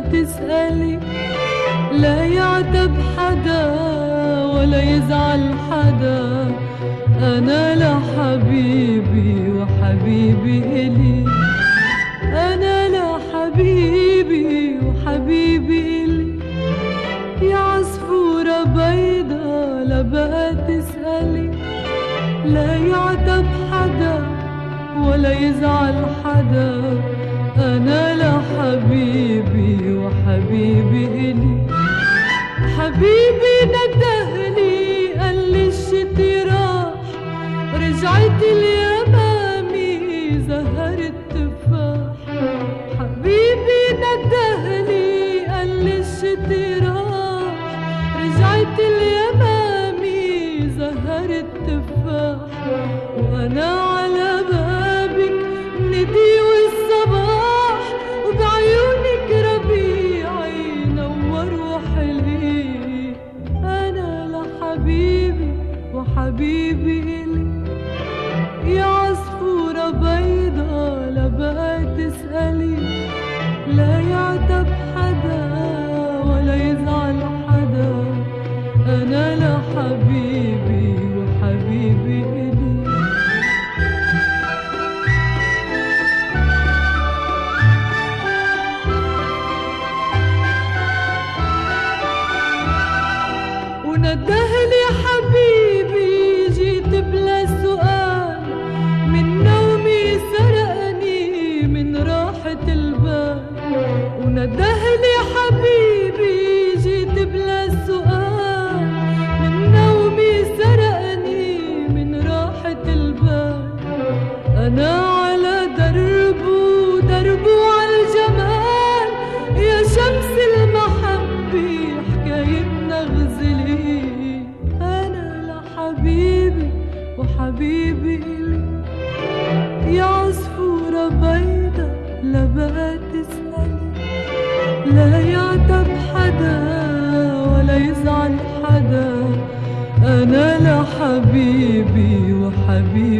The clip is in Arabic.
تسألي، لا يعتب حدا ولا يزعل حدا، أنا لحبيبي وحبيبي إلي، أنا لحبيبي وحبيبي إلي. يا عصفورة بيضة لا بقى تسألي، لا يعتب حدا ولا يزعل حدا، أنا لحبيبي وحبيبي إلي. حبيبي ندهلي قال لي الشتي راح، رجعت اليمامي زهر التفاح. حبيبي ندهلي قال لي الشتي راح، رجعت اليمامي زهر التفاح. وأنا على بابك ندي والصباح، وبعيونك ربيعي نور وحلي، أنا لحبيبي وحبيبي إلي. يا عصفورة بيضة لا بقى تسألي، لا يعتب حدا ولا يزعل حدا، أنا لحبيبي وحبيبي إلي. وندهلي حبيبي جيت بلا سؤال، من نومي سرقني من راحة البال. وندهلي حبيبي جيت بلا سؤال، من نومي سرقني من راحة البال. أنا على دربه دربه عالجمال، يا شمس المحبة حكايتنا غزلي، أنا لحبيبي وحبيبي إلي. يا عصفورة بيضة لا بقى تسألي، لا يعتب حدا ولا يزعل حدا، أنا لحبيبي وحبيبي